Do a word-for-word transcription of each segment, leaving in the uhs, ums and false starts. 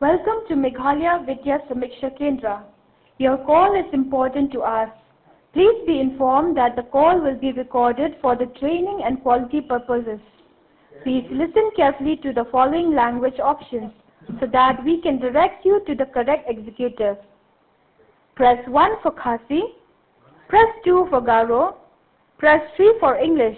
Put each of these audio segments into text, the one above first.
Welcome to Meghalaya Vidya Samiksha Kendra. Your call is important to us. Please be informed that the call will be recorded for the training and quality purposes. Please listen carefully to the following language options so that we can direct you to the correct executive. Press one for Khasi, press two for Garo, press three for English.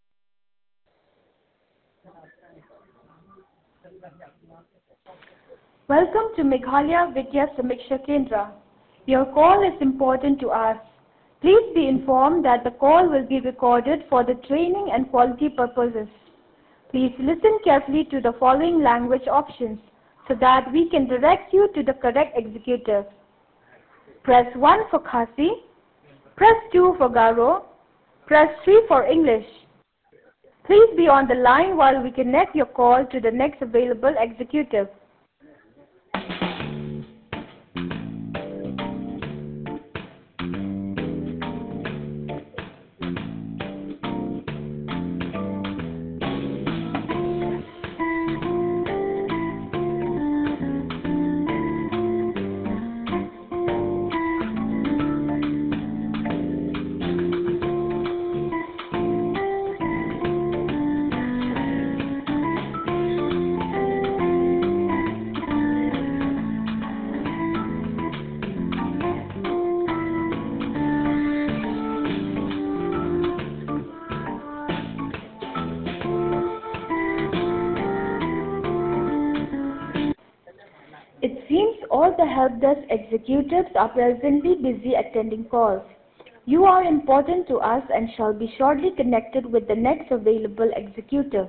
Welcome to Meghalaya Vidya Samiksha Kendra. Your call is important to us. Please be informed that the call will be recorded for the training and quality purposes. Please listen carefully to the following language options so that we can direct you to the correct executive. Press one for Khasi, press two for Garo, press three for English. Please be on the line while we connect your call to the next available executive. It seems all the help desk executives are presently busy attending calls. You are important to us and shall be shortly connected with the next available executive.